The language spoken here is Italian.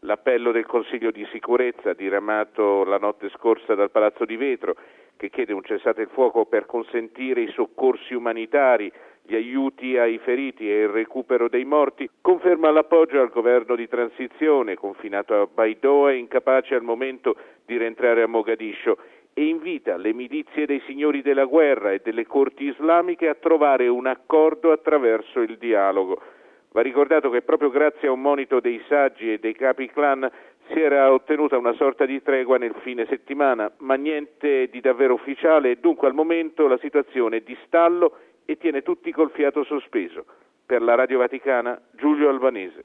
L'appello del Consiglio di sicurezza diramato la notte scorsa dal Palazzo di Vetro, che chiede un cessate il fuoco per consentire i soccorsi umanitari, gli aiuti ai feriti e il recupero dei morti, conferma l'appoggio al governo di transizione confinato a Baidoa e incapace al momento di rientrare a Mogadiscio, e invita le milizie dei signori della guerra e delle corti islamiche a trovare un accordo attraverso il dialogo. Va ricordato che proprio grazie a un monito dei saggi e dei capi clan si era ottenuta una sorta di tregua nel fine settimana, ma niente di davvero ufficiale e dunque al momento la situazione è di stallo e tiene tutti col fiato sospeso. Per la Radio Vaticana, Giulio Albanese.